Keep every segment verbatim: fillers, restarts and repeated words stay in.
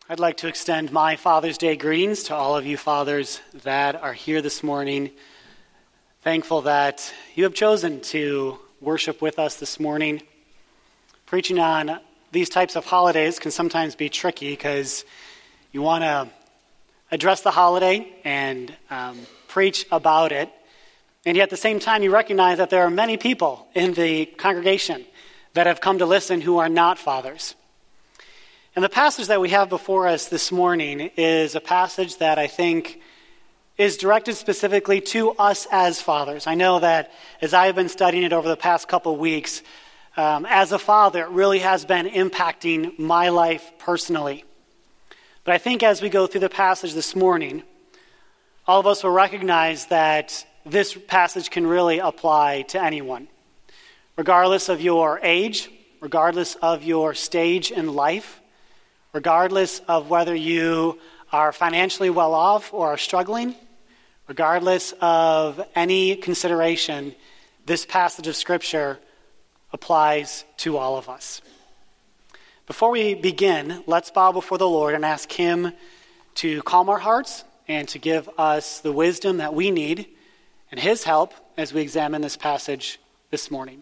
I'd like to extend my Father's Day greetings to all of you fathers that are here this morning. Thankful that you have chosen to worship with us this morning. Preaching on these types of holidays can sometimes be tricky because you want to address the holiday and um, preach about it, and yet at the same time you recognize that there are many people in the congregation that have come to listen who are not fathers. And the passage that we have before us this morning is a passage that I think is directed specifically to us as fathers. I know that as I have been studying it over the past couple of weeks, um, as a father, it really has been impacting my life personally. But I think as we go through the passage this morning, all of us will recognize that this passage can really apply to anyone, regardless of your age, regardless of your stage in life, regardless of whether you are financially well off or are struggling, regardless of any consideration, this passage of Scripture applies to all of us. Before we begin, let's bow before the Lord and ask Him to calm our hearts and to give us the wisdom that we need and His help as we examine this passage this morning.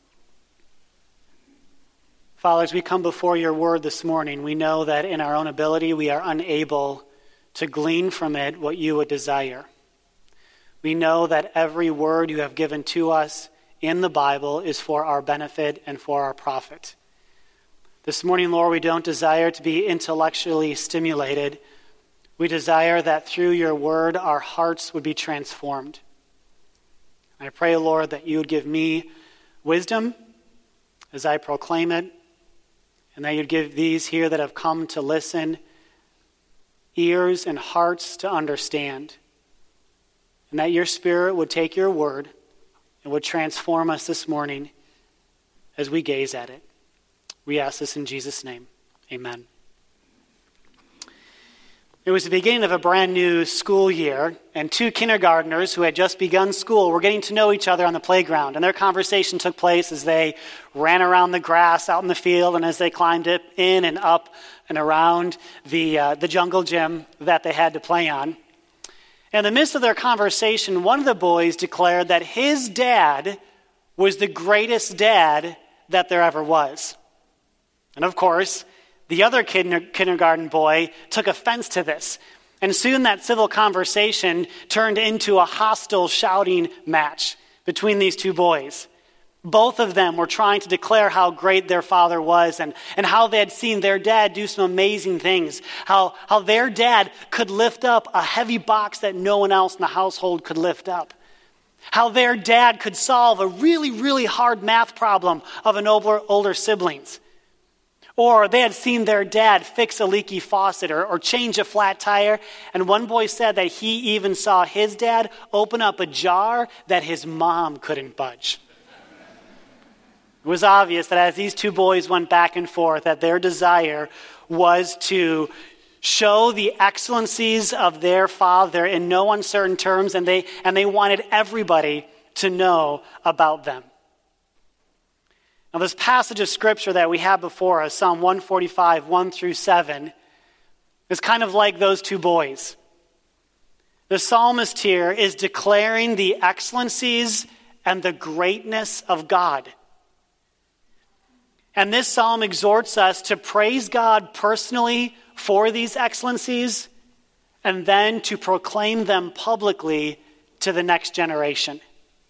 Father, as we come before your word this morning, we know that in our own ability we are unable to glean from it what you would desire. We know that every word you have given to us in the Bible is for our benefit and for our profit. This morning, Lord, we don't desire to be intellectually stimulated. We desire that through your word our hearts would be transformed. I pray, Lord, that you would give me wisdom as I proclaim it, and that you'd give these here that have come to listen ears and hearts to understand. And that your Spirit would take your word and would transform us this morning as we gaze at it. We ask this in Jesus' name. Amen. It was the beginning of a brand new school year, and two kindergartners who had just begun school were getting to know each other on the playground. And their conversation took place as they ran around the grass out in the field and as they climbed it in and up and around the uh, the jungle gym that they had to play on. In the midst of their conversation, one of the boys declared that his dad was the greatest dad that there ever was. And of course, the other kid, kindergarten boy took offense to this, and soon that civil conversation turned into a hostile shouting match between these two boys. Both of them were trying to declare how great their father was and, and how they had seen their dad do some amazing things, how, how their dad could lift up a heavy box that no one else in the household could lift up, how their dad could solve a really, really hard math problem of an older, older siblings. Or they had seen their dad fix a leaky faucet or, or change a flat tire. And one boy said that he even saw his dad open up a jar that his mom couldn't budge. It was obvious that as these two boys went back and forth, that their desire was to show the excellencies of their father in no uncertain terms, and they, and they wanted everybody to know about them. Now, this passage of Scripture that we have before us, Psalm one forty-five, one through seven, is kind of like those two boys. The psalmist here is declaring the excellencies and the greatness of God. And this psalm exhorts us to praise God personally for these excellencies and then to proclaim them publicly to the next generation.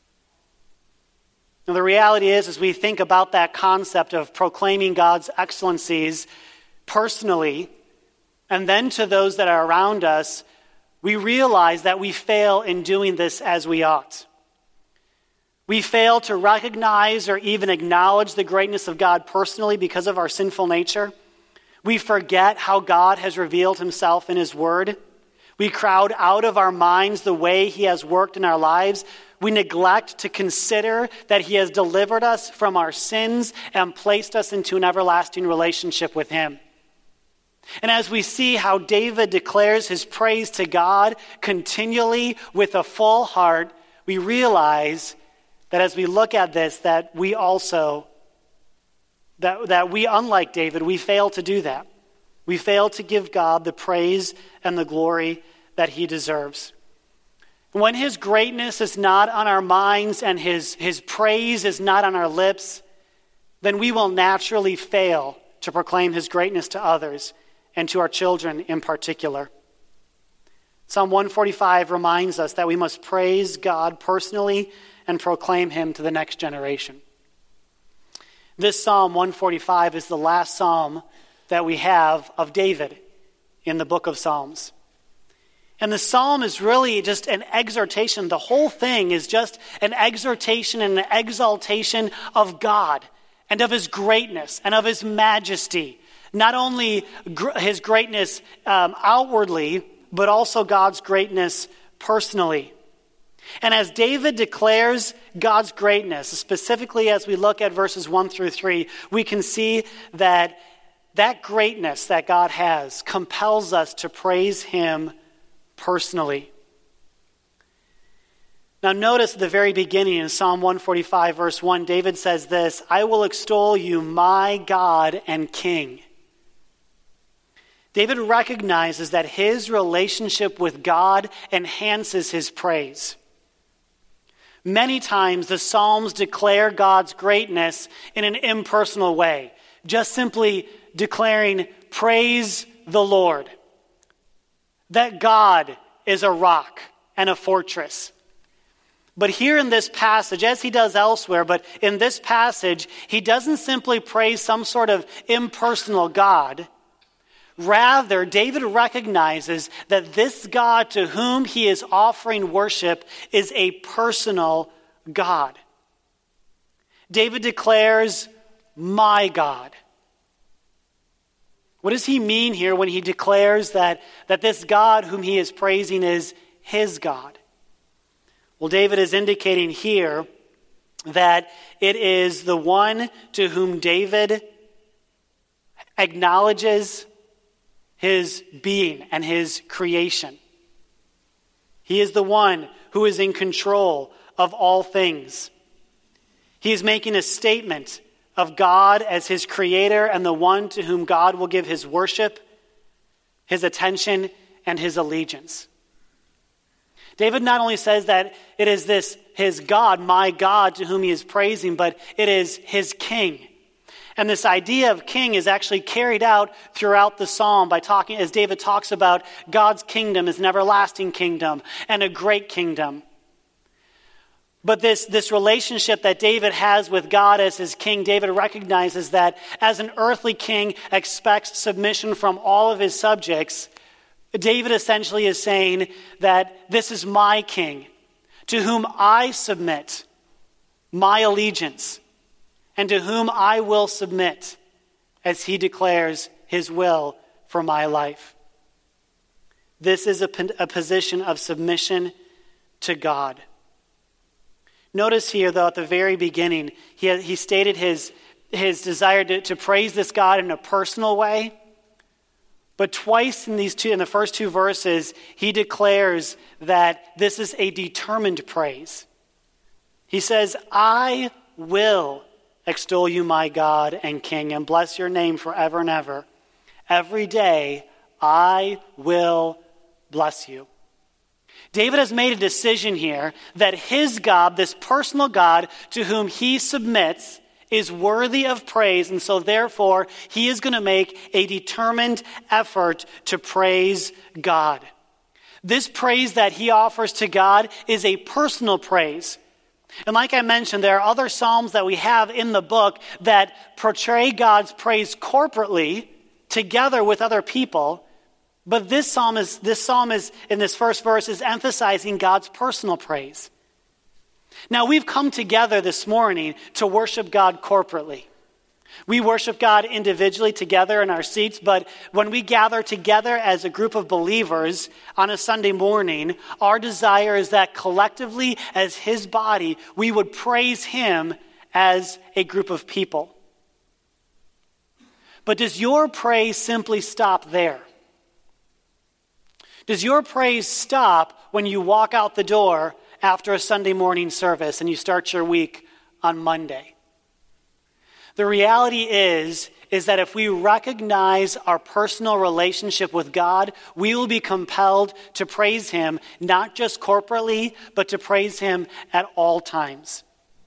Now, the reality is, as we think about that concept of proclaiming God's excellencies personally, and then to those that are around us, we realize that we fail in doing this as we ought. We fail to recognize or even acknowledge the greatness of God personally because of our sinful nature. We forget how God has revealed himself in his word. We crowd out of our minds the way he has worked in our lives. We neglect to consider that he has delivered us from our sins and placed us into an everlasting relationship with him. And as we see how David declares his praise to God continually with a full heart, we realize that as we look at this, that we also, that, that we, unlike David, we fail to do that. We fail to give God the praise and the glory that he deserves. When his greatness is not on our minds and his, his praise is not on our lips, then we will naturally fail to proclaim his greatness to others and to our children in particular. Psalm one forty-five reminds us that we must praise God personally and proclaim him to the next generation. This Psalm one forty-five is the last psalm that we have of David in the book of Psalms. And the psalm is really just an exhortation. The whole thing is just an exhortation and an exaltation of God and of his greatness and of his majesty. Not only gr- his greatness um, outwardly, but also God's greatness personally. And as David declares God's greatness, specifically as we look at verses one through three, we can see that that greatness that God has compels us to praise him personally. Now notice at the very beginning in Psalm one forty-five verse one, David says this, "I will extol you, my God and King." David recognizes that his relationship with God enhances his praise. Many times the Psalms declare God's greatness in an impersonal way, just simply declaring, "Praise the Lord," that God is a rock and a fortress. But here in this passage, as he does elsewhere, but in this passage, he doesn't simply praise some sort of impersonal God. Rather, David recognizes that this God to whom he is offering worship is a personal God. David declares, "My God." What does he mean here when he declares that, that this God whom he is praising is his God? Well, David is indicating here that it is the one to whom David acknowledges his being and his creation. He is the one who is in control of all things. He is making a statement of God as his creator and the one to whom God will give his worship, his attention, and his allegiance. David not only says that it is this, his God, my God, to whom he is praising, but it is his king. And this idea of king is actually carried out throughout the psalm by talking, as David talks about God's kingdom as an everlasting kingdom and a great kingdom. But this, this relationship that David has with God as his king, David recognizes that as an earthly king expects submission from all of his subjects, David essentially is saying that this is my king, to whom I submit my allegiance, and to whom I will submit as he declares his will for my life. This is a, a position of submission to God. Notice here, though, at the very beginning, he, he stated his, his desire to, to praise this God in a personal way. But twice in these two, in the first two verses, he declares that this is a determined praise. He says, "I will extol you, my God and King, and bless your name forever and ever. Every day I will bless you." David has made a decision here that his God, this personal God to whom he submits, is worthy of praise, and so therefore he is going to make a determined effort to praise God. This praise that he offers to God is a personal praise. And like I mentioned, there are other psalms that we have in the book that portray God's praise corporately together with other people. But this psalm is, this psalm is, in this first verse, is emphasizing God's personal praise. Now, we've come together this morning to worship God corporately. We worship God individually together in our seats, but when we gather together as a group of believers on a Sunday morning, our desire is that collectively as his body, we would praise him as a group of people. But does your praise simply stop there? Does your praise stop when you walk out the door after a Sunday morning service and you start your week on Monday? The reality is, is that if we recognize our personal relationship with God, we will be compelled to praise him, not just corporately, but to praise him at all times.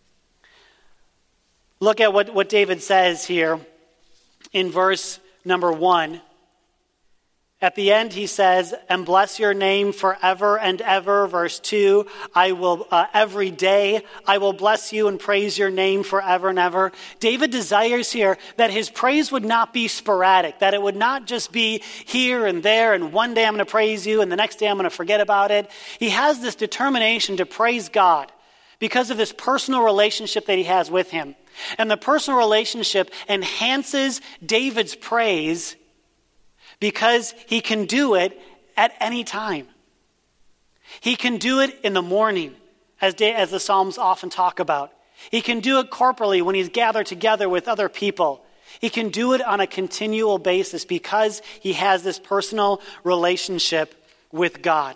Look at what, what David says here in verse number one. At the end, he says, and bless your name forever and ever. Verse two, I will, uh, every day, I will bless you and praise your name forever and ever. David desires here that his praise would not be sporadic, that it would not just be here and there, and one day I'm going to praise you, and the next day I'm going to forget about it. He has this determination to praise God because of this personal relationship that he has with him. And the personal relationship enhances David's praise because he can do it at any time. He can do it in the morning, as, day, as the Psalms often talk about. He can do it corporally when he's gathered together with other people. He can do it on a continual basis because he has this personal relationship with God.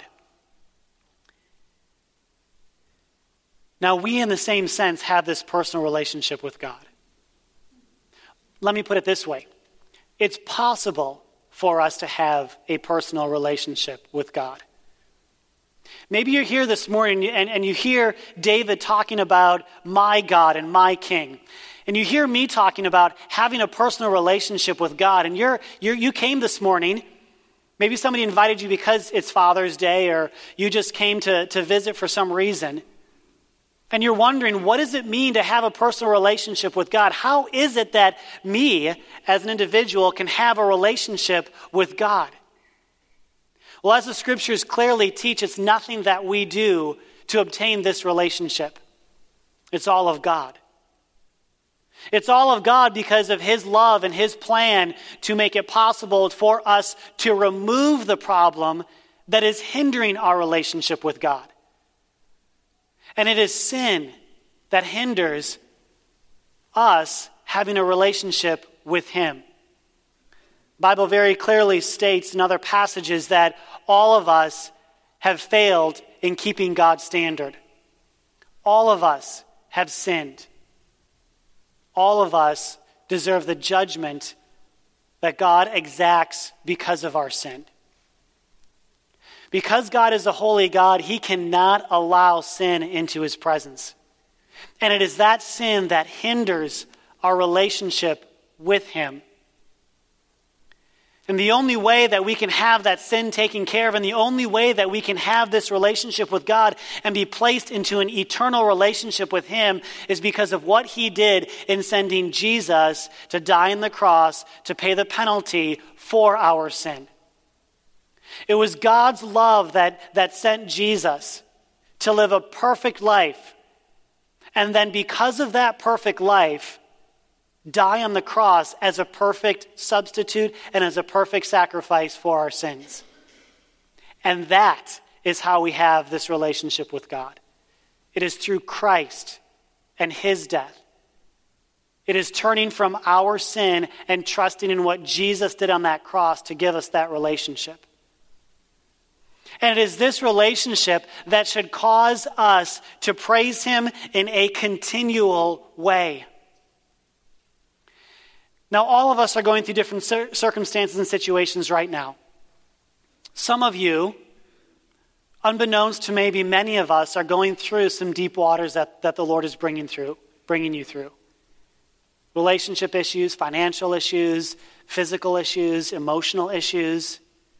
Now, we in the same sense have this personal relationship with God. Let me put it this way. It's possible for us to have a personal relationship with God. Maybe you're here this morning and, and you hear David talking about my God and my King. And you hear me talking about having a personal relationship with God. And you're, you're, you came this morning. Maybe somebody invited you because it's Father's Day, or you just came to, to visit for some reason. And you're wondering, what does it mean to have a personal relationship with God? How is it that me, as an individual, can have a relationship with God? Well, as the scriptures clearly teach, it's nothing that we do to obtain this relationship. It's all of God. It's all of God because of his love and his plan to make it possible for us to remove the problem that is hindering our relationship with God. And it is sin that hinders us having a relationship with him. The Bible very clearly states in other passages that all of us have failed in keeping God's standard. All of us have sinned. All of us deserve the judgment that God exacts because of our sin. Because God is a holy God, he cannot allow sin into his presence. And it is that sin that hinders our relationship with him. And the only way that we can have that sin taken care of, and the only way that we can have this relationship with God and be placed into an eternal relationship with him, is because of what he did in sending Jesus to die on the cross to pay the penalty for our sin. It was God's love that, that sent Jesus to live a perfect life. And then because of that perfect life, die on the cross as a perfect substitute and as a perfect sacrifice for our sins. And that is how we have this relationship with God. It is through Christ and his death. It is turning from our sin and trusting in what Jesus did on that cross to give us that relationship. And it is this relationship that should cause us to praise him in a continual way. Now, all of us are going through different cir- circumstances and situations right now. Some of you, unbeknownst to maybe many of us, are going through some deep waters that, that the Lord is bringing through, bringing you through. Relationship issues, financial issues, physical issues, emotional issues.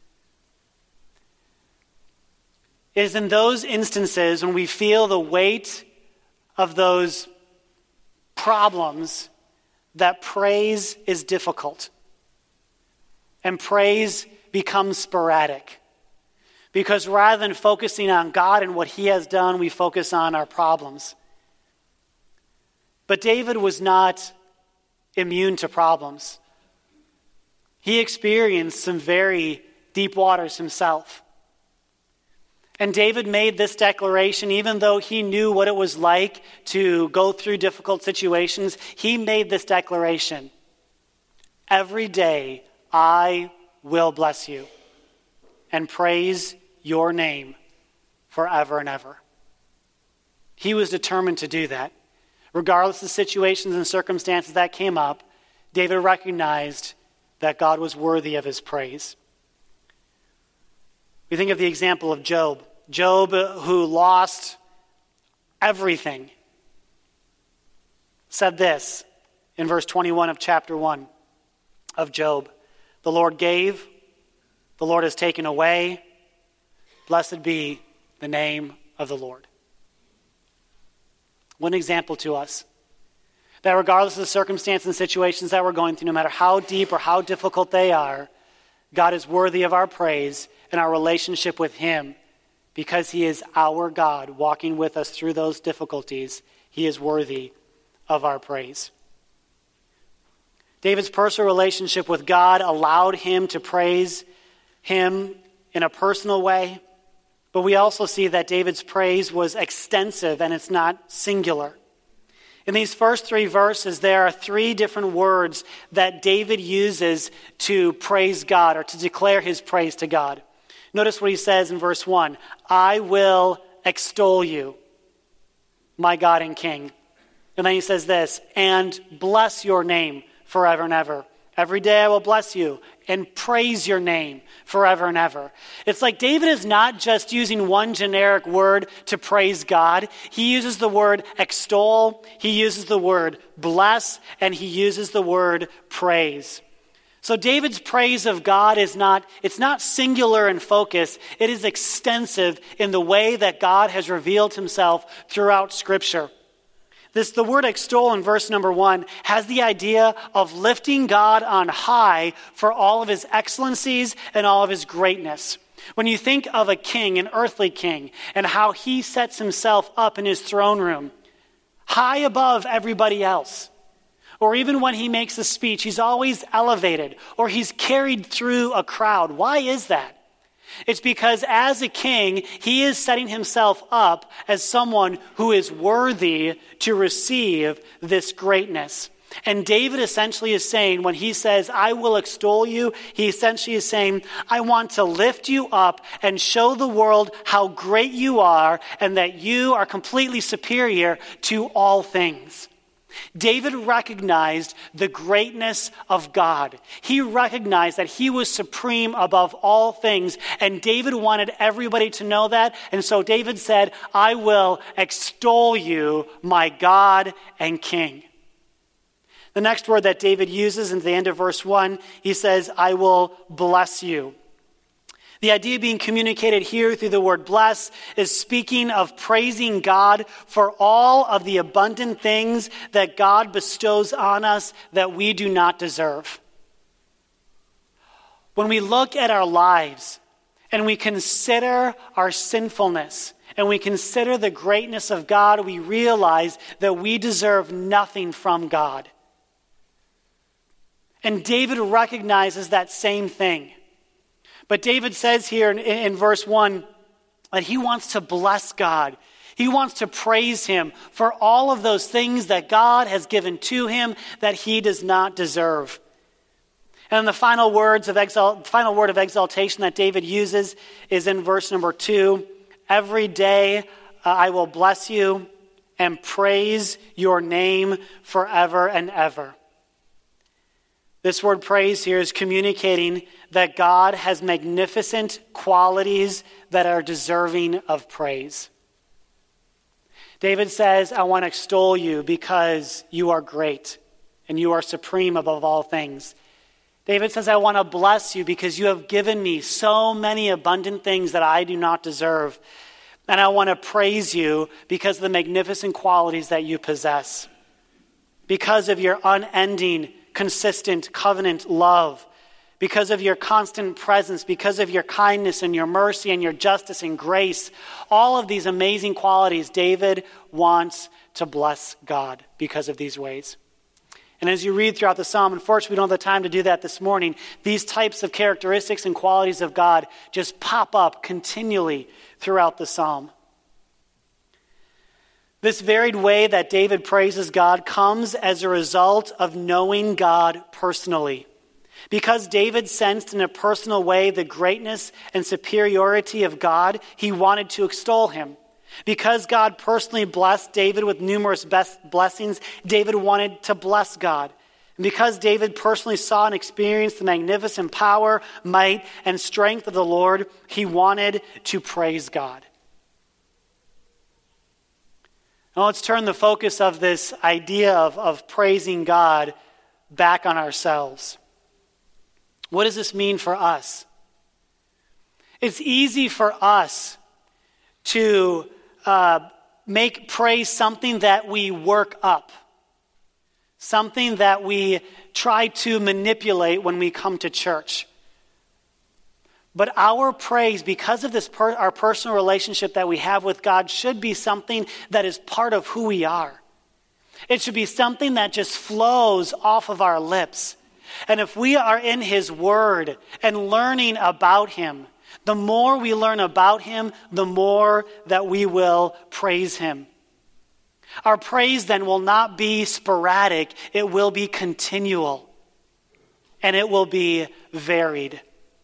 It is in those instances when we feel the weight of those problems that praise is difficult. And praise becomes sporadic. Because rather than focusing on God and what he has done, we focus on our problems. But David was not immune to problems. He experienced some very deep waters himself. And David made this declaration, even though he knew what it was like to go through difficult situations, he made this declaration. Every day I will bless you and praise your name forever and ever. He was determined to do that. Regardless of the situations and circumstances that came up, David recognized that God was worthy of his praise. We think of the example of Job. Job, who lost everything, said this in verse twenty-one of chapter one of Job. The Lord gave, the Lord has taken away. Blessed be the name of the Lord. What an example to us. That regardless of the circumstances and situations that we're going through, no matter how deep or how difficult they are, God is worthy of our praise and our relationship with him because he is our God walking with us through those difficulties. He is worthy of our praise. David's personal relationship with God allowed him to praise him in a personal way, but we also see that David's praise was extensive and it's not singular. In these first three verses, there are three different words that David uses to praise God or to declare his praise to God. Notice what he says in verse one. I will extol you, my God and King. And then he says this, and bless your name forever and ever. Every day I will bless you and praise your name forever and ever. It's like David is not just using one generic word to praise God. He uses the word extol, he uses the word bless, and he uses the word praise. So David's praise of God is not, it's not singular in focus. It is extensive in the way that God has revealed himself throughout Scripture. This, the word extol in verse number one has the idea of lifting God on high for all of his excellencies and all of his greatness. When you think of a king, an earthly king, and how he sets himself up in his throne room, high above everybody else, or even when he makes a speech, he's always elevated, or he's carried through a crowd. Why is that? It's because as a king, he is setting himself up as someone who is worthy to receive this greatness. And David essentially is saying, when he says, I will extol you, he essentially is saying, I want to lift you up and show the world how great you are and that you are completely superior to all things. David recognized the greatness of God. He recognized that he was supreme above all things, and David wanted everybody to know that. And so David said, I will extol you, my God and King. The next word that David uses in the end of verse one, he says, I will bless you. The idea being communicated here through the word bless is speaking of praising God for all of the abundant things that God bestows on us that we do not deserve. When we look at our lives and we consider our sinfulness and we consider the greatness of God, we realize that we deserve nothing from God. And David recognizes that same thing. But David says here in, in verse one that he wants to bless God. He wants to praise him for all of those things that God has given to him that he does not deserve. And the final words of exalt, final word of exaltation that David uses is in verse number two. Every day uh, I will bless you and praise your name forever and ever. This word praise here is communicating that God has magnificent qualities that are deserving of praise. David says, I want to extol you because you are great and you are supreme above all things. David says, I want to bless you because you have given me so many abundant things that I do not deserve. And I want to praise you because of the magnificent qualities that you possess. Because of your unending, consistent covenant love, because of your constant presence, because of your kindness and your mercy and your justice and grace, all of these amazing qualities, David wants to bless God because of these ways. And as you read throughout the psalm, unfortunately we don't have the time to do that this morning, these types of characteristics and qualities of God just pop up continually throughout the psalm. This varied way that David praises God comes as a result of knowing God personally. Because David sensed in a personal way the greatness and superiority of God, he wanted to extol him. Because God personally blessed David with numerous best blessings, David wanted to bless God. And because David personally saw and experienced the magnificent power, might, and strength of the Lord, he wanted to praise God. Now let's turn the focus of this idea of, of praising God back on ourselves. What does this mean for us? It's easy for us to uh, make praise something that we work up, something that we try to manipulate when we come to church. But our praise, because of this per- our personal relationship that we have with God, should be something that is part of who we are. It should be something that just flows off of our lips. And if we are in his word and learning about him, the more we learn about him, the more that we will praise him. Our praise then will not be sporadic, it will be continual, and it will be varied.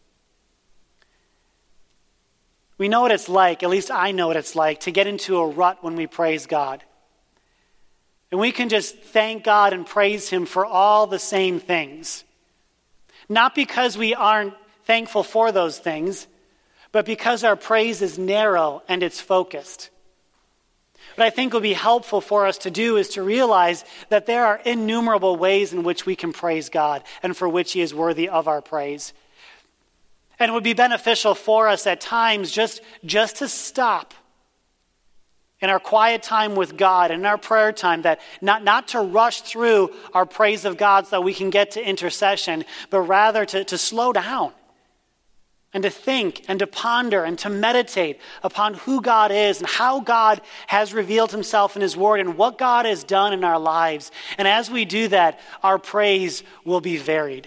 We know what it's like, at least I know what it's like, to get into a rut when we praise God. And we can just thank God and praise him for all the same things. Not because we aren't thankful for those things, but because our praise is narrow and it's focused. What I think would be helpful for us to do is to realize that there are innumerable ways in which we can praise God and for which he is worthy of our praise. And it would be beneficial for us at times just, just to stop in our quiet time with God and in our prayer time, that not, not to rush through our praise of God so that we can get to intercession, but rather to, to slow down and to think and to ponder and to meditate upon who God is and how God has revealed himself in his word and what God has done in our lives. And as we do that, our praise will be varied.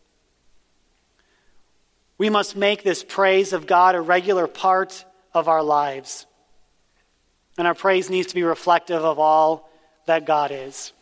We must make this praise of God a regular part of our lives. And our praise needs to be reflective of all that God is.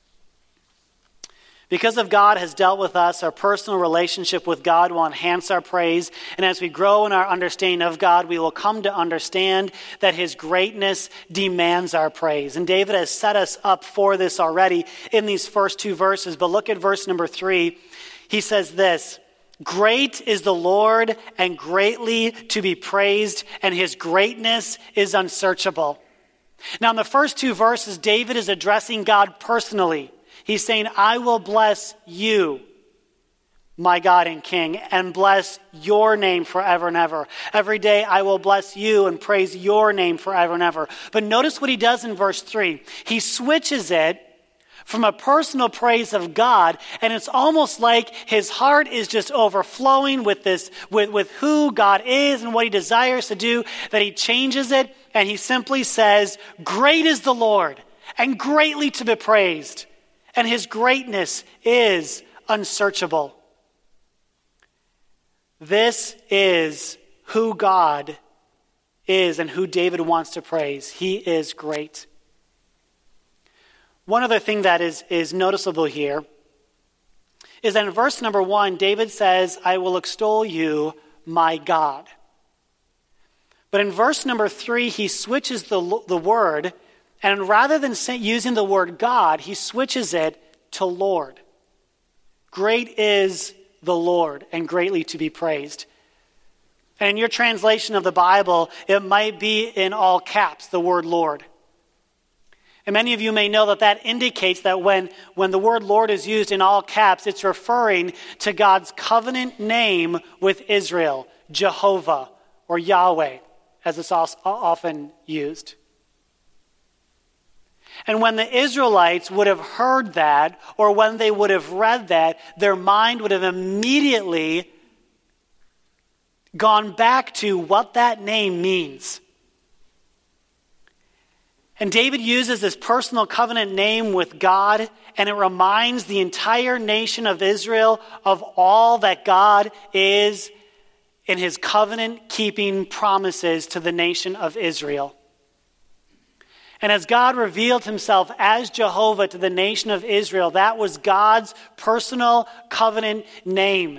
Because of God has dealt with us, our personal relationship with God will enhance our praise. And as we grow in our understanding of God, we will come to understand that his greatness demands our praise. And David has set us up for this already in these first two verses. But look at verse number three. He says this: "Great is the Lord and greatly to be praised, and his greatness is unsearchable." Now, in the first two verses, David is addressing God personally. He's saying, "I will bless you, my God and King, and bless your name forever and ever. Every day I will bless you and praise your name forever and ever." But notice what he does in verse three. He switches it from a personal praise of God, and it's almost like his heart is just overflowing with this, with, with who God is and what he desires to do, that he changes it, and he simply says, "Great is the Lord, and greatly to be praised, and his greatness is unsearchable." This is who God is and who David wants to praise. He is great. One other thing that is, is noticeable here is that in verse number one, David says, "I will extol you, my God." But in verse number three, he switches the, the word, and rather than say, using the word God, he switches it to Lord. Great is the Lord, and greatly to be praised. And in your translation of the Bible, it might be in all caps, the word Lord. And many of you may know that that indicates that when, when the word Lord is used in all caps, it's referring to God's covenant name with Israel, Jehovah or Yahweh, as it's often used. And when the Israelites would have heard that, or when they would have read that, their mind would have immediately gone back to what that name means. And David uses this personal covenant name with God, and it reminds the entire nation of Israel of all that God is in his covenant-keeping promises to the nation of Israel. And as God revealed himself as Jehovah to the nation of Israel, that was God's personal covenant name.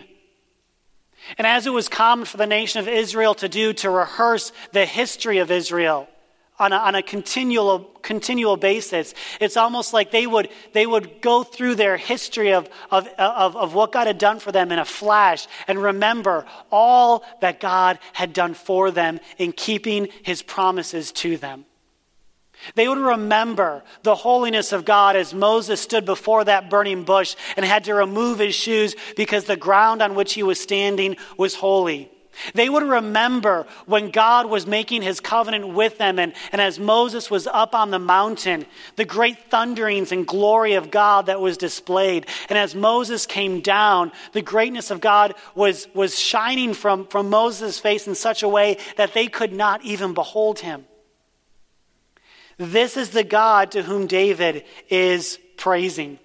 And as it was common for the nation of Israel to do, to rehearse the history of Israel, on a, on a continual continual basis. It's almost like they would they would go through their history of, of, of, of what God had done for them in a flash and remember all that God had done for them in keeping his promises to them. They would remember the holiness of God as Moses stood before that burning bush and had to remove his shoes because the ground on which he was standing was holy. They would remember when God was making his covenant with them and, and as Moses was up on the mountain, the great thunderings and glory of God that was displayed. And as Moses came down, the greatness of God was, was shining from, from Moses' face in such a way that they could not even behold him. This is the God to whom David is praising.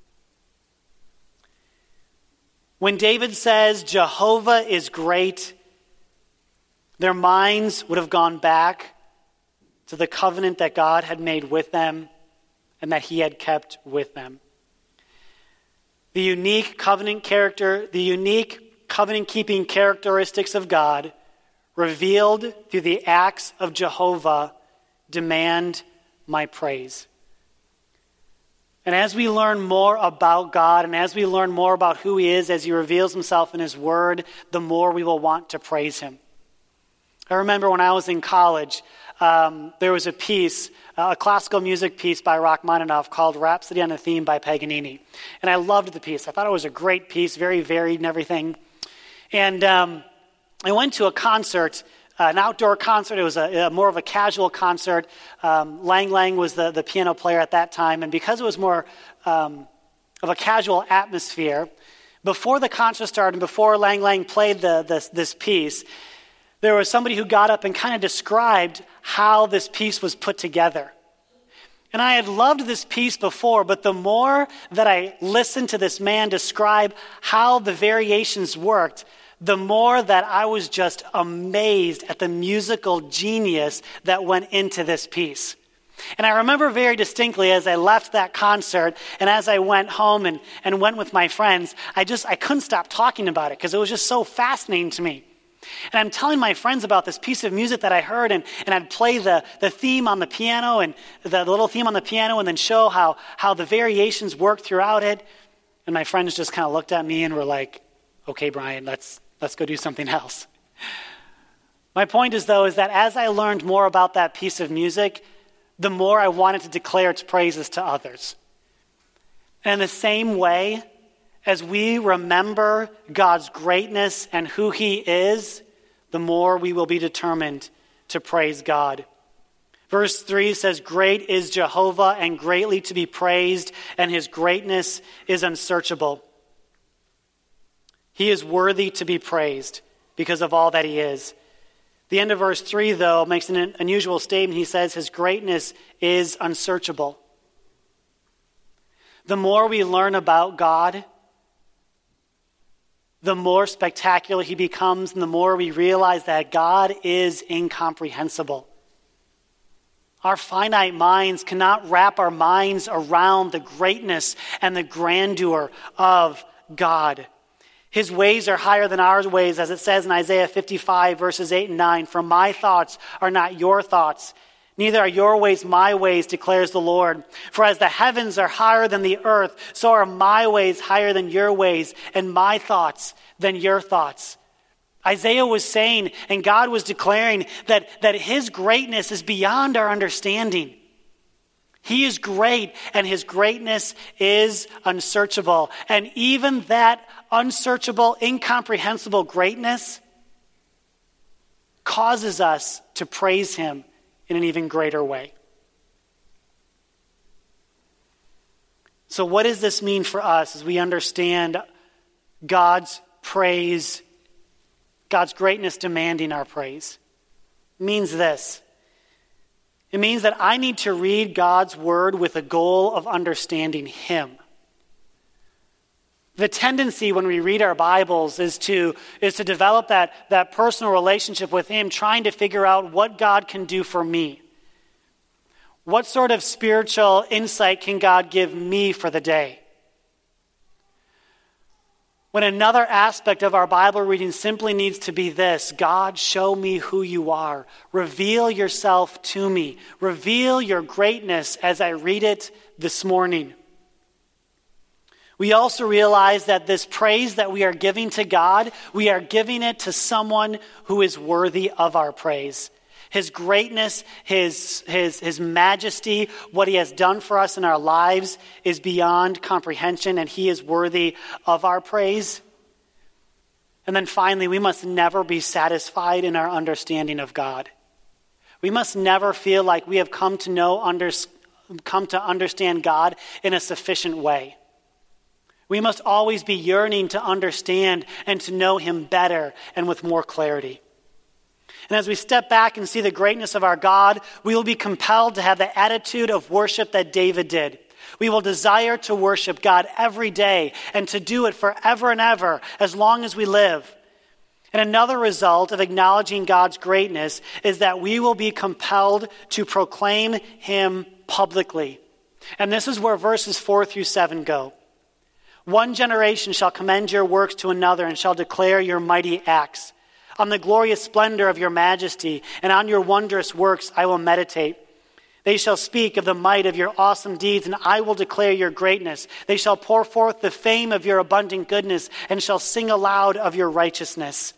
When David says Jehovah is great, their minds would have gone back to the covenant that God had made with them and that he had kept with them. The unique covenant character, the unique covenant-keeping characteristics of God revealed through the acts of Jehovah demand my praise. And as we learn more about God and as we learn more about who he is as he reveals himself in his word, the more we will want to praise him. I remember when I was in college, um, there was a piece, uh, a classical music piece by Rachmaninoff called Rhapsody on a Theme by Paganini. And I loved the piece. I thought it was a great piece, very varied and everything. And um, I went to a concert, uh, an outdoor concert. It was a, a more of a casual concert. Um, Lang Lang was the, the piano player at that time. And because it was more um, of a casual atmosphere, before the concert started and before Lang Lang played the, this, this piece, there was somebody who got up and kind of described how this piece was put together. And I had loved this piece before, but the more that I listened to this man describe how the variations worked, the more that I was just amazed at the musical genius that went into this piece. And I remember very distinctly as I left that concert and as I went home and, and went with my friends, I just, I couldn't stop talking about it because it was just so fascinating to me. And I'm telling my friends about this piece of music that I heard, and, and I'd play the, the theme on the piano, and the, the little theme on the piano, and then show how, how the variations work throughout it. And my friends just kind of looked at me and were like, okay, Brian, let's let's go do something else. My point is, though, is that as I learned more about that piece of music, the more I wanted to declare its praises to others. And in the same way, as we remember God's greatness and who he is, the more we will be determined to praise God. Verse three says, "Great is Jehovah and greatly to be praised, and his greatness is unsearchable." He is worthy to be praised because of all that he is. The end of verse three, though, makes an unusual statement. He says his greatness is unsearchable. The more we learn about God, the more spectacular he becomes, and the more we realize that God is incomprehensible. Our finite minds cannot wrap our minds around the greatness and the grandeur of God. His ways are higher than our ways, as it says in Isaiah fifty-five, verses eight and nine. "For my thoughts are not your thoughts, neither are your ways my ways, declares the Lord. For as the heavens are higher than the earth, so are my ways higher than your ways, and my thoughts than your thoughts." Isaiah was saying, and God was declaring, that, that his greatness is beyond our understanding. He is great, and his greatness is unsearchable. And even that unsearchable, incomprehensible greatness causes us to praise him in an even greater way. So what does this mean for us as we understand God's praise, God's greatness demanding our praise? It means this. It means that I need to read God's word with a goal of understanding him. The tendency when we read our Bibles is to, is to develop that, that personal relationship with him, trying to figure out what God can do for me. What sort of spiritual insight can God give me for the day? When another aspect of our Bible reading simply needs to be this: God, show me who you are. Reveal yourself to me. Reveal your greatness as I read it this morning. We also realize that this praise that we are giving to God, we are giving it to someone who is worthy of our praise. His greatness, his, his, his majesty, what he has done for us in our lives is beyond comprehension, and he is worthy of our praise. And then finally, we must never be satisfied in our understanding of God. We must never feel like we have come to know, under, come to understand God in a sufficient way. We must always be yearning to understand and to know him better and with more clarity. And as we step back and see the greatness of our God, we will be compelled to have the attitude of worship that David did. We will desire to worship God every day and to do it forever and ever as long as we live. And another result of acknowledging God's greatness is that we will be compelled to proclaim him publicly. And this is where verses four through seven go. One generation shall commend your works to another and shall declare your mighty acts. On the glorious splendor of your majesty and on your wondrous works I will meditate. They shall speak of the might of your awesome deeds, and I will declare your greatness. They shall pour forth the fame of your abundant goodness and shall sing aloud of your righteousness.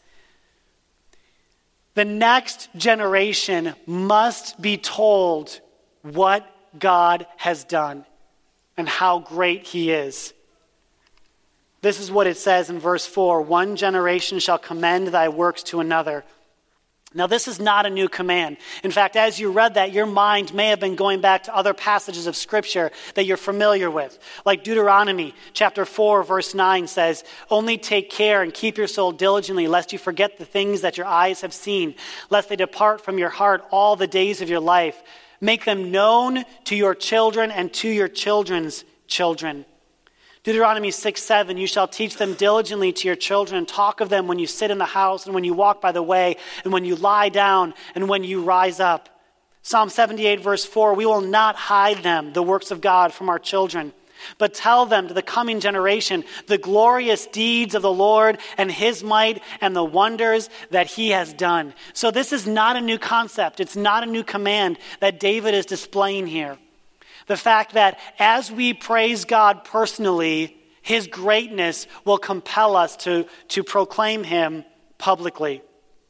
The next generation must be told what God has done and how great he is. This is what it says in verse four. One generation shall commend thy works to another. Now, this is not a new command. In fact, as you read that, your mind may have been going back to other passages of Scripture that you're familiar with. Like Deuteronomy chapter four, verse nine says, only take care and keep your soul diligently, lest you forget the things that your eyes have seen, lest they depart from your heart all the days of your life. Make them known to your children and to your children's children. Deuteronomy six seven, you shall teach them diligently to your children and talk of them when you sit in the house and when you walk by the way and when you lie down and when you rise up. Psalm seventy-eight verse four, we will not hide them, the works of God, from our children, but tell them to the coming generation the glorious deeds of the Lord and his might and the wonders that he has done. So this is not a new concept. It's not a new command that David is displaying here. The fact that as we praise God personally, his greatness will compel us to, to proclaim him publicly.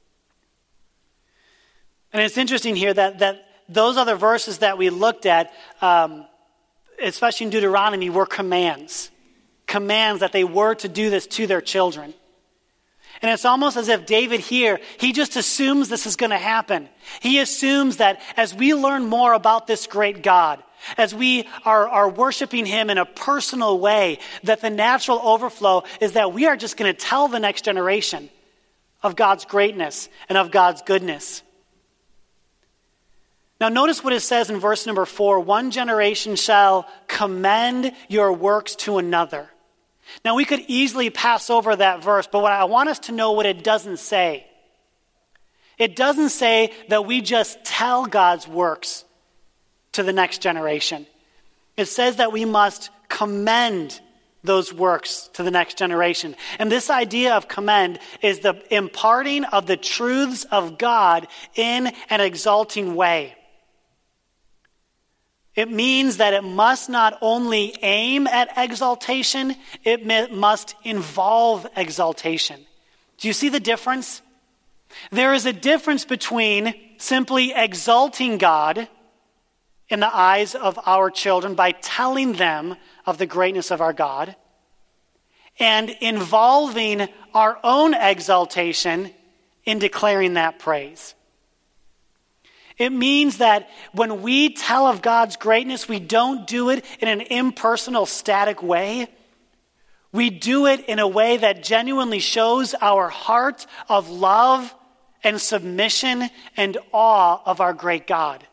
And it's interesting here that, that those other verses that we looked at, um, especially in Deuteronomy, were commands. Commands that they were to do this to their children. And it's almost as if David here, he just assumes this is going to happen. He assumes that as we learn more about this great God, as we are, are worshiping him in a personal way, that the natural overflow is that we are just going to tell the next generation of God's greatness and of God's goodness. Now notice what it says in verse number four, one generation shall commend your works to another. Now we could easily pass over that verse, but what I want us to know what it doesn't say. It doesn't say that we just tell God's works to the next generation. It says that we must commend those works to the next generation. And this idea of commend is the imparting of the truths of God in an exalting way. It means that it must not only aim at exaltation, it must involve exaltation. Do you see the difference? There is a difference between simply exalting God in the eyes of our children by telling them of the greatness of our God and involving our own exaltation in declaring that praise. It means that when we tell of God's greatness, we don't do it in an impersonal, static way. We do it in a way that genuinely shows our heart of love and submission and awe of our great God.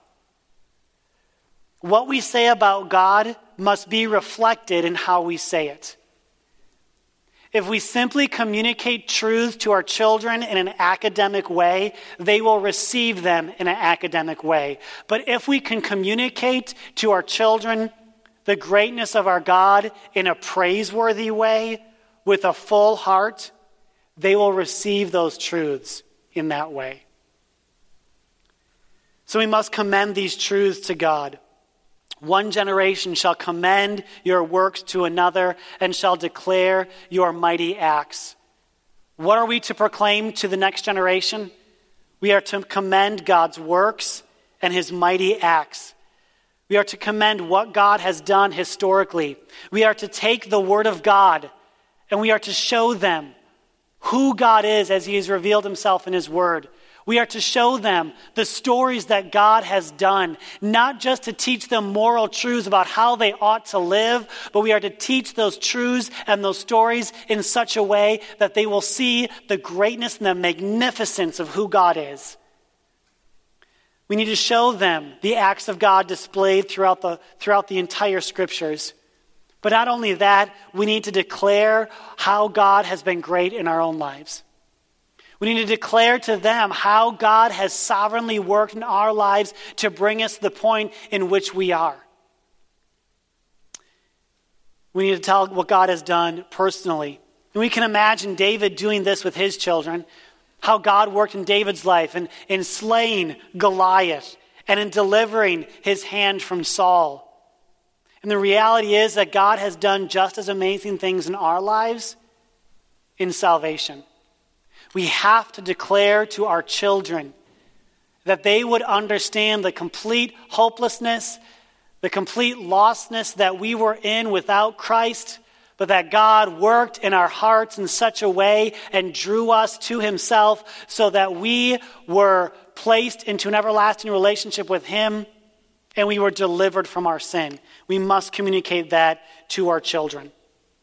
What we say about God must be reflected in how we say it. If we simply communicate truth to our children in an academic way, they will receive them in an academic way. But if we can communicate to our children the greatness of our God in a praiseworthy way, with a full heart, they will receive those truths in that way. So we must commend these truths to God. One generation shall commend your works to another and shall declare your mighty acts. What are we to proclaim to the next generation? We are to commend God's works and his mighty acts. We are to commend what God has done historically. We are to take the word of God and we are to show them who God is as he has revealed himself in his word. We are to show them the stories that God has done, not just to teach them moral truths about how they ought to live, but we are to teach those truths and those stories in such a way that they will see the greatness and the magnificence of who God is. We need to show them the acts of God displayed throughout the, throughout the entire scriptures. But not only that, we need to declare how God has been great in our own lives. We need to declare to them how God has sovereignly worked in our lives to bring us to the point in which we are. We need to tell what God has done personally. And we can imagine David doing this with his children, how God worked in David's life and in slaying Goliath and in delivering his hand from Saul. And the reality is that God has done just as amazing things in our lives in salvation. We have to declare to our children that they would understand the complete hopelessness, the complete lostness that we were in without Christ, but that God worked in our hearts in such a way and drew us to himself so that we were placed into an everlasting relationship with him and we were delivered from our sin. We must communicate that to our children.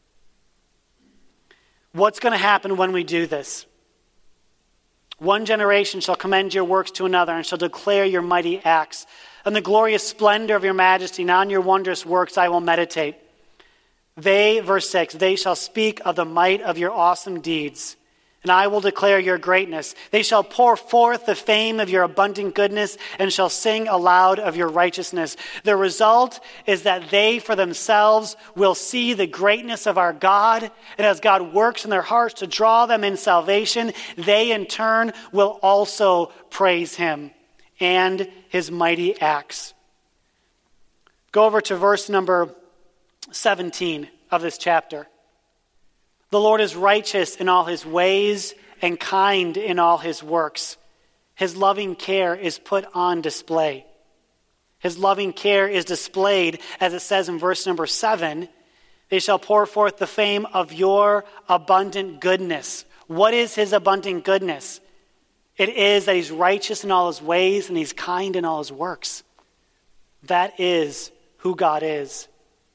What's going to happen when we do this? One generation shall commend your works to another and shall declare your mighty acts. And the glorious splendor of your majesty, and on your wondrous works I will meditate. They, verse six, they shall speak of the might of your awesome deeds, and I will declare your greatness. They shall pour forth the fame of your abundant goodness and shall sing aloud of your righteousness. The result is that they for themselves will see the greatness of our God, and as God works in their hearts to draw them in salvation, they in turn will also praise him and his mighty acts. Go over to verse number seventeen of this chapter. The Lord is righteous in all his ways and kind in all his works. His loving care is put on display. His loving care is displayed, as it says in verse number seven, they shall pour forth the fame of your abundant goodness. What is his abundant goodness? It is that he's righteous in all his ways and he's kind in all his works. That is who God is.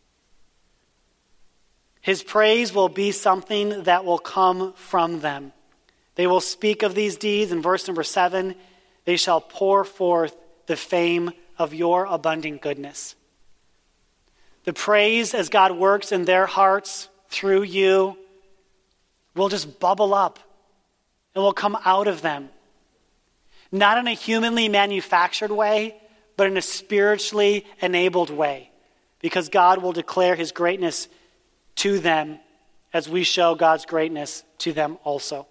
His praise will be something that will come from them. They will speak of these deeds. In verse number seven, they shall pour forth the fame of your abundant goodness. The praise as God works in their hearts through you will just bubble up and will come out of them. Not in a humanly manufactured way, but in a spiritually enabled way. Because God will declare his greatness to them as we show God's greatness to them also.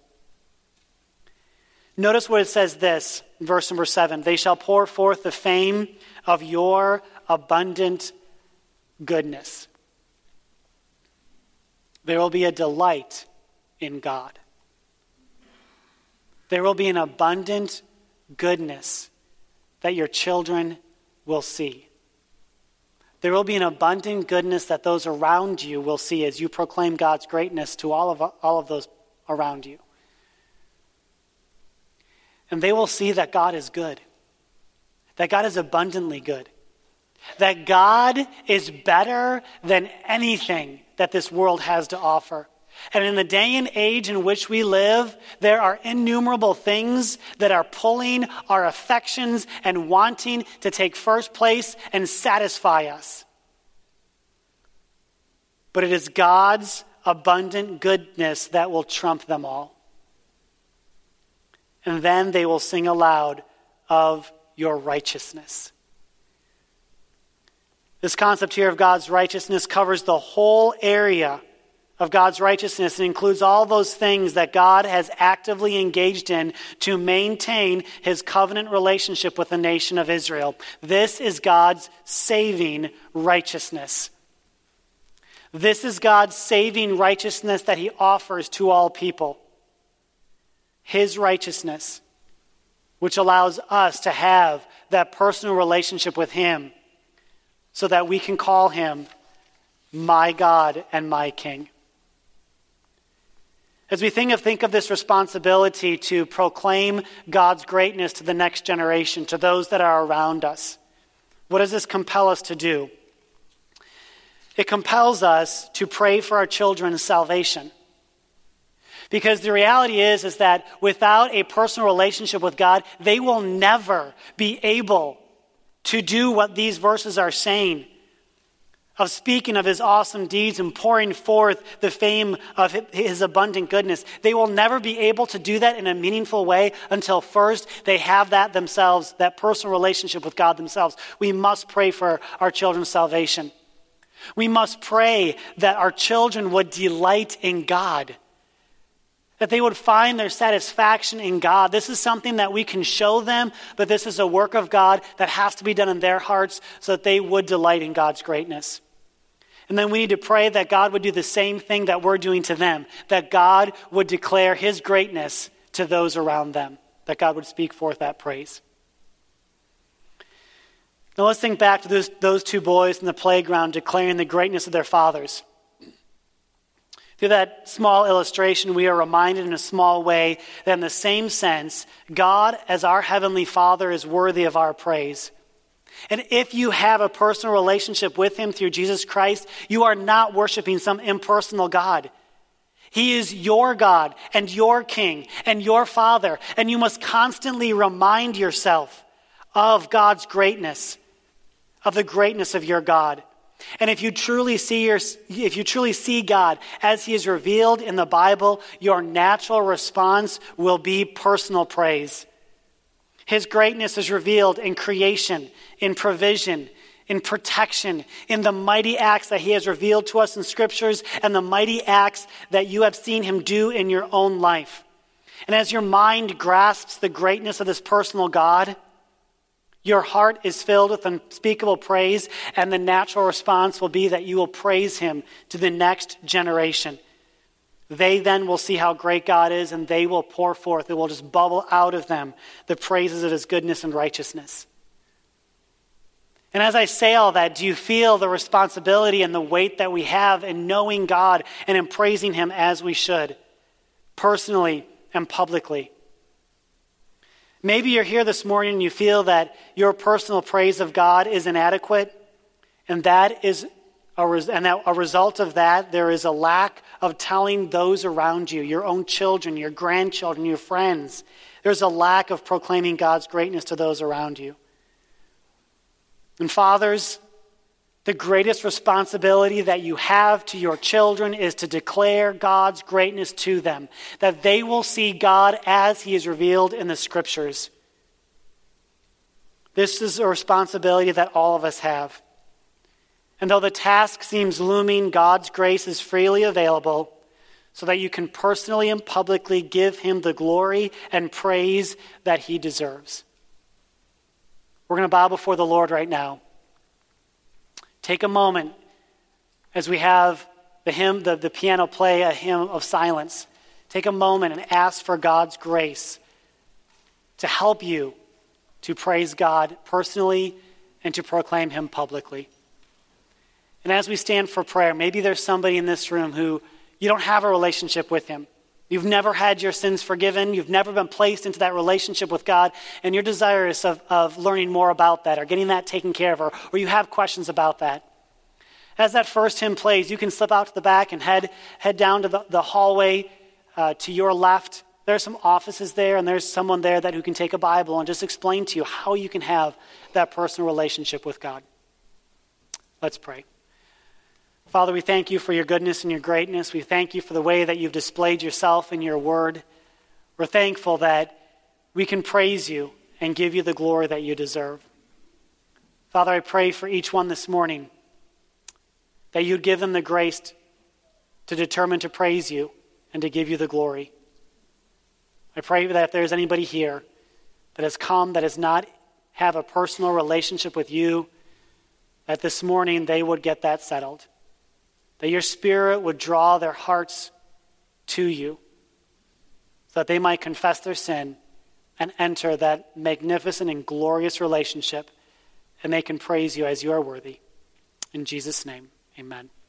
Notice what it says this, verse number seven. They shall pour forth the fame of your abundant goodness. There will be a delight in God. There will be an abundant goodness that your children will see. There will be an abundant goodness that those around you will see as you proclaim God's greatness to all of, all of those around you. And they will see that God is good, that God is abundantly good, that God is better than anything that this world has to offer. And in the day and age in which we live, there are innumerable things that are pulling our affections and wanting to take first place and satisfy us. But it is God's abundant goodness that will trump them all. And then they will sing aloud of your righteousness. This concept here of God's righteousness covers the whole area of God's righteousness. It includes all those things that God has actively engaged in to maintain his covenant relationship with the nation of Israel. This is God's saving righteousness. This is God's saving righteousness that he offers to all people. His righteousness, which allows us to have that personal relationship with him so that we can call him my God and my King. As we think of, think of this responsibility to proclaim God's greatness to the next generation, to those that are around us, what does this compel us to do? It compels us to pray for our children's salvation. Because the reality is, is that without a personal relationship with God, they will never be able to do what these verses are saying, of speaking of his awesome deeds and pouring forth the fame of his abundant goodness. They will never be able to do that in a meaningful way until first they have that themselves, that personal relationship with God themselves. We must pray for our children's salvation. We must pray that our children would delight in God, that they would find their satisfaction in God. This is something that we can show them, but this is a work of God that has to be done in their hearts so that they would delight in God's greatness. And then we need to pray that God would do the same thing that we're doing to them, that God would declare his greatness to those around them, that God would speak forth that praise. Now let's think back to those, those two boys in the playground declaring the greatness of their fathers. Through that small illustration, we are reminded in a small way that in the same sense, God as our Heavenly Father is worthy of our praise. And if you have a personal relationship with him through Jesus Christ, you are not worshiping some impersonal God. He is your God and your King and your Father, and you must constantly remind yourself of God's greatness, of the greatness of your God. And if you truly see your, if you truly see God as he is revealed in the Bible, your natural response will be personal praise. His greatness is revealed in creation, in provision, in protection, in the mighty acts that he has revealed to us in scriptures and the mighty acts that you have seen him do in your own life. And as your mind grasps the greatness of this personal God, your heart is filled with unspeakable praise, and the natural response will be that you will praise him to the next generation. They then will see how great God is, and they will pour forth, it will just bubble out of them, the praises of his goodness and righteousness. And as I say all that, do you feel the responsibility and the weight that we have in knowing God and in praising him as we should, personally and publicly? Maybe you're here this morning and you feel that your personal praise of God is inadequate, and that is a res- and that a result of that, there is a lack of telling those around you, your own children, your grandchildren, your friends. There's a lack of proclaiming God's greatness to those around you. And fathers, the greatest responsibility that you have to your children is to declare God's greatness to them, that they will see God as he is revealed in the scriptures. This is a responsibility that all of us have. And though the task seems looming, God's grace is freely available so that you can personally and publicly give him the glory and praise that he deserves. We're going to bow before the Lord right now. Take a moment as we have the hymn, the, the piano play a hymn of silence. Take a moment and ask for God's grace to help you to praise God personally and to proclaim him publicly. And as we stand for prayer, maybe there's somebody in this room who you don't have a relationship with him. You've never had your sins forgiven. You've never been placed into that relationship with God, and you're desirous of, of learning more about that or getting that taken care of, or, or you have questions about that. As that first hymn plays, you can slip out to the back and head, head down to the, the hallway uh, to your left. There are some offices there, and there's someone there that who can take a Bible and just explain to you how you can have that personal relationship with God. Let's pray. Father, we thank you for your goodness and your greatness. We thank you for the way that you've displayed yourself in your word. We're thankful that we can praise you and give you the glory that you deserve. Father, I pray for each one this morning that you'd give them the grace to determine to praise you and to give you the glory. I pray that if there's anybody here that has come that does not have a personal relationship with you, that this morning they would get that settled. That your Spirit would draw their hearts to you so that they might confess their sin and enter that magnificent and glorious relationship, and they can praise you as you are worthy. In Jesus' name, amen.